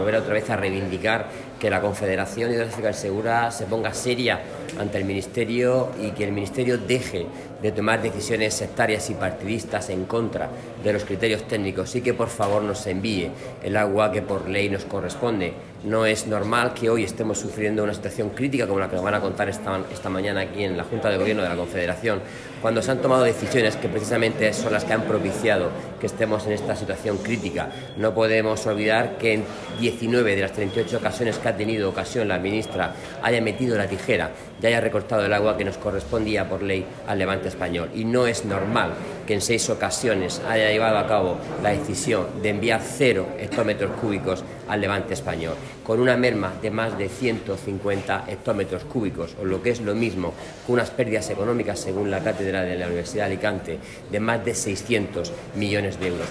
Volver otra vez a reivindicar que la Confederación Hidrográfica del Segura se ponga seria ante el Ministerio y que el Ministerio deje de tomar decisiones sectarias y partidistas en contra de los criterios técnicos y que por favor nos envíe el agua que por ley nos corresponde. No es normal que hoy estemos sufriendo una situación crítica como la que nos van a contar esta mañana aquí en la Junta de Gobierno de la Confederación, cuando se han tomado decisiones que precisamente son las que han propiciado que estemos en esta situación crítica. No podemos olvidar que en 19 de las 38 ocasiones que ha tenido ocasión la ministra haya metido la tijera y haya recortado el agua que nos correspondía por ley al Levante español. Y no es normal que en 6 ocasiones haya llevado a cabo la decisión de enviar 0 hectómetros cúbicos al Levante español, con una merma de más de 150 hectómetros cúbicos, o lo que es lo mismo, con unas pérdidas económicas, según la cátedra de la Universidad de Alicante, de más de 600 millones de euros.